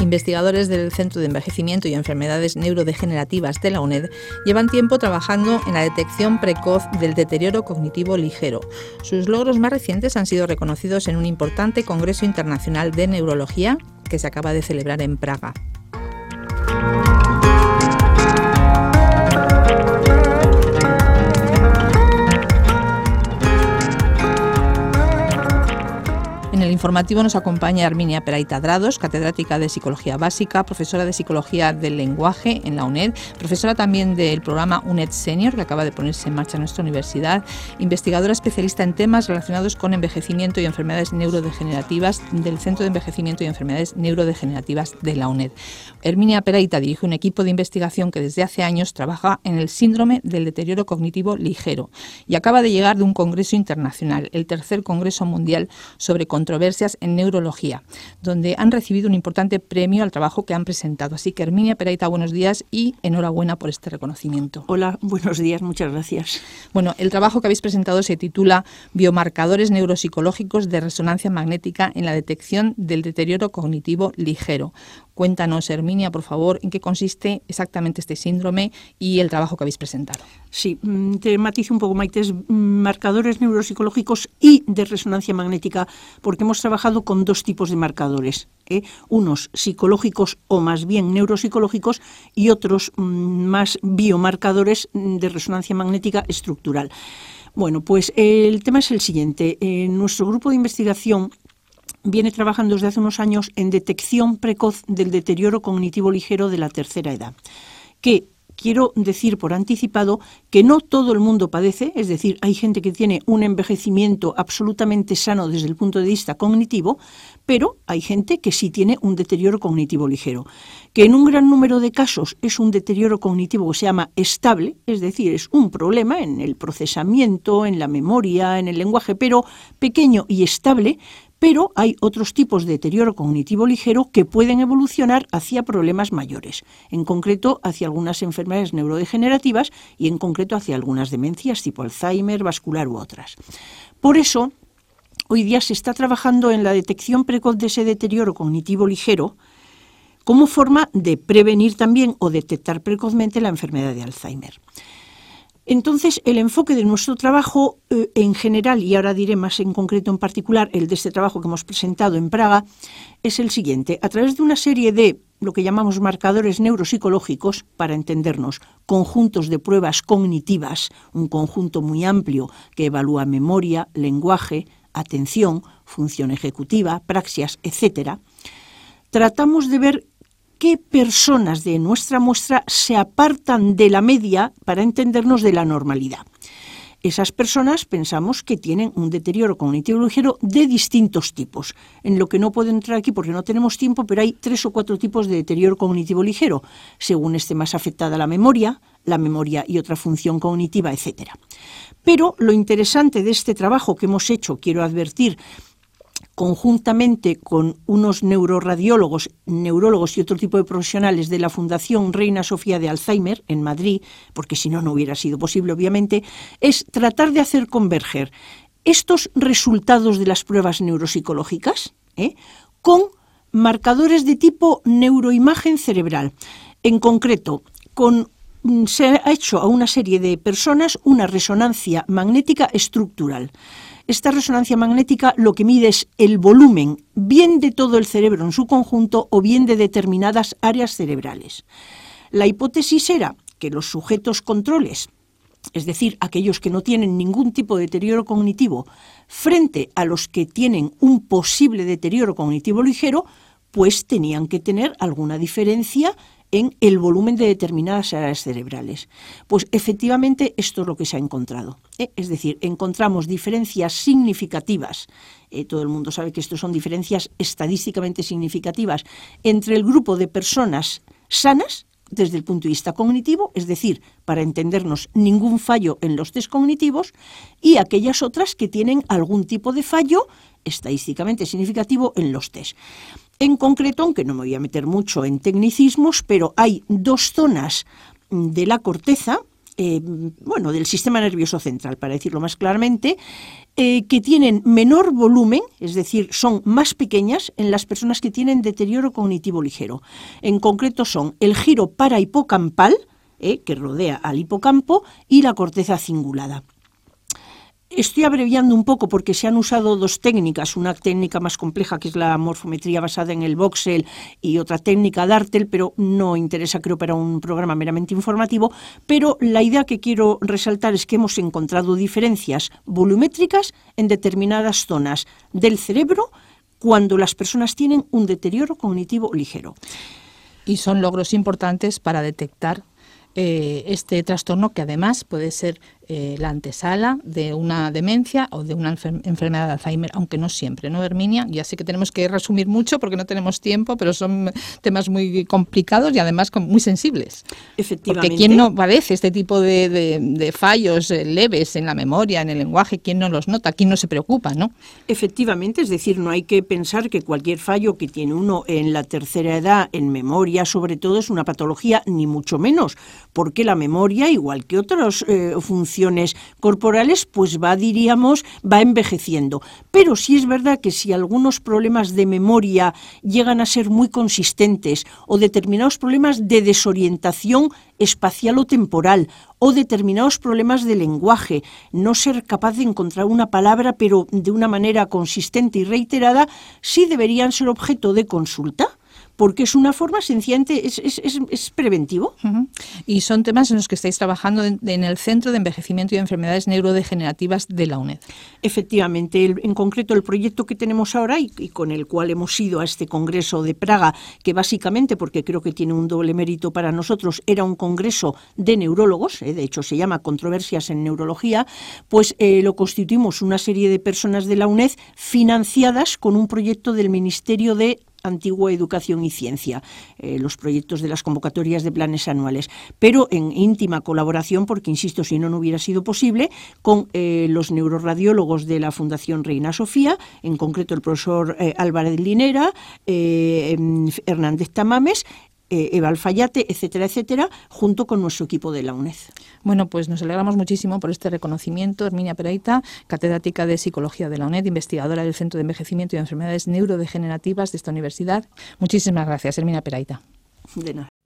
Investigadores del Centro de Envejecimiento y Enfermedades Neurodegenerativas de la UNED llevan tiempo trabajando en la detección precoz del deterioro cognitivo ligero. Sus logros más recientes han sido reconocidos en un importante Congreso Internacional de Neurología que se acaba de celebrar en Praga. En el informativo nos acompaña Herminia Peraita Drados, catedrática de Psicología Básica, profesora de Psicología del Lenguaje en la UNED, profesora también del programa UNED Senior, que acaba de ponerse en marcha en nuestra universidad, investigadora especialista en temas relacionados con envejecimiento y enfermedades neurodegenerativas del Centro de Envejecimiento y Enfermedades Neurodegenerativas de la UNED. Herminia Peraita dirige un equipo de investigación que desde hace años trabaja en el síndrome del deterioro cognitivo ligero y acaba de llegar de un congreso internacional, el tercer Congreso Mundial sobre Controversias en Neurología, donde han recibido un importante premio al trabajo que han presentado. Así que, Herminia Peraita, buenos días y enhorabuena por este reconocimiento. Hola, buenos días, muchas gracias. Bueno, el trabajo que habéis presentado se titula Biomarcadores neuropsicológicos de resonancia magnética en la detección del deterioro cognitivo ligero. Cuéntanos, Herminia, por favor, en qué consiste exactamente este síndrome y el trabajo que habéis presentado. Sí, te matizo un poco, Maite, es marcadores neuropsicológicos y de resonancia magnética, porque hemos trabajado con dos tipos de marcadores, unos psicológicos o más bien neuropsicológicos y otros más biomarcadores de resonancia magnética estructural. Bueno, pues el tema es el siguiente. Nuestro grupo de investigación viene trabajando desde hace unos años en detección precoz del deterioro cognitivo ligero de la tercera edad, que quiero decir por anticipado que no todo el mundo padece, es decir, hay gente que tiene un envejecimiento absolutamente sano desde el punto de vista cognitivo, pero hay gente que sí tiene un deterioro cognitivo ligero, que en un gran número de casos es un deterioro cognitivo que se llama estable, es decir, es un problema en el procesamiento, en la memoria, en el lenguaje, pero pequeño y estable. Pero hay otros tipos de deterioro cognitivo ligero que pueden evolucionar hacia problemas mayores, en concreto hacia algunas enfermedades neurodegenerativas y en concreto hacia algunas demencias tipo Alzheimer, vascular u otras. Por eso, hoy día se está trabajando en la detección precoz de ese deterioro cognitivo ligero como forma de prevenir también o detectar precozmente la enfermedad de Alzheimer. Entonces, el enfoque de nuestro trabajo en general, y ahora diré más en concreto en particular, el de este trabajo que hemos presentado en Praga, es el siguiente. A través de una serie de lo que llamamos marcadores neuropsicológicos, para entendernos, conjuntos de pruebas cognitivas, un conjunto muy amplio que evalúa memoria, lenguaje, atención, función ejecutiva, praxias, etc., tratamos de ver qué personas de nuestra muestra se apartan de la media para entendernos de la normalidad. Esas personas pensamos que tienen un deterioro cognitivo ligero de distintos tipos, en lo que no puedo entrar aquí porque no tenemos tiempo, pero hay 3 o 4 tipos de deterioro cognitivo ligero, según esté más afectada la memoria y otra función cognitiva, etc. Pero lo interesante de este trabajo que hemos hecho, quiero advertir, conjuntamente con unos neuroradiólogos, neurólogos y otro tipo de profesionales de la Fundación Reina Sofía de Alzheimer en Madrid, porque si no, no hubiera sido posible, obviamente, es tratar de hacer converger estos resultados de las pruebas neuropsicológicas con marcadores de tipo neuroimagen cerebral. En concreto, se ha hecho a una serie de personas una resonancia magnética estructural. Esta resonancia magnética lo que mide es el volumen, bien de todo el cerebro en su conjunto o bien de determinadas áreas cerebrales. La hipótesis era que los sujetos controles, es decir, aquellos que no tienen ningún tipo de deterioro cognitivo, frente a los que tienen un posible deterioro cognitivo ligero, pues tenían que tener alguna diferencia en el volumen de determinadas áreas cerebrales. Pues efectivamente esto es lo que se ha encontrado. Es decir, encontramos diferencias significativas, todo el mundo sabe que esto son diferencias estadísticamente significativas, entre el grupo de personas sanas desde el punto de vista cognitivo, es decir, para entendernos, ningún fallo en los test cognitivos, y aquellas otras que tienen algún tipo de fallo estadísticamente significativo en los test. En concreto, aunque no me voy a meter mucho en tecnicismos, pero hay 2 zonas de la corteza, del sistema nervioso central, para decirlo más claramente, que tienen menor volumen, es decir, son más pequeñas en las personas que tienen deterioro cognitivo ligero. En concreto son el giro parahipocampal, que rodea al hipocampo, y la corteza cingulada. Estoy abreviando un poco porque se han usado dos técnicas, una técnica más compleja que es la morfometría basada en el voxel y otra técnica Dartel, pero no interesa, creo, para un programa meramente informativo, pero la idea que quiero resaltar es que hemos encontrado diferencias volumétricas en determinadas zonas del cerebro cuando las personas tienen un deterioro cognitivo ligero. Y son logros importantes para detectar este trastorno, que además puede ser la antesala de una demencia o de una enfermedad de Alzheimer, aunque no siempre, ¿no, Herminia? Ya sé que tenemos que resumir mucho porque no tenemos tiempo, pero son temas muy complicados y además muy sensibles. Efectivamente. Porque ¿quién no padece este tipo de fallos leves en la memoria, en el lenguaje? ¿Quién no los nota? ¿Quién no se preocupa, no? Efectivamente, es decir, no hay que pensar que cualquier fallo que tiene uno en la tercera edad, en memoria sobre todo, es una patología, ni mucho menos, porque la memoria, igual que otras funciones corporales, pues va envejeciendo. Pero sí es verdad que si algunos problemas de memoria llegan a ser muy consistentes, o determinados problemas de desorientación espacial o temporal, o determinados problemas de lenguaje, no ser capaz de encontrar una palabra pero de una manera consistente y reiterada, sí deberían ser objeto de consulta, porque es una forma sencillamente, es preventivo. Uh-huh. Y son temas en los que estáis trabajando en el Centro de Envejecimiento y Enfermedades Neurodegenerativas de la UNED. Efectivamente, en concreto el proyecto que tenemos ahora y con el cual hemos ido a este congreso de Praga, que básicamente, porque creo que tiene un doble mérito para nosotros, era un congreso de neurólogos, de hecho se llama Controversias en Neurología, pues lo constituimos una serie de personas de la UNED financiadas con un proyecto del Ministerio de Antigua Educación y Ciencia, los proyectos de las convocatorias de planes anuales, pero en íntima colaboración, porque insisto, si no, no hubiera sido posible, con los neuroradiólogos de la Fundación Reina Sofía, en concreto el profesor Álvarez Linera, Hernández Tamames, Eva Alfayate, etcétera, etcétera, junto con nuestro equipo de la UNED. Bueno, pues nos alegramos muchísimo por este reconocimiento. Herminia Pereita, catedrática de Psicología de la UNED, investigadora del Centro de Envejecimiento y Enfermedades Neurodegenerativas de esta universidad. Muchísimas gracias, Herminia Pereita. De nada.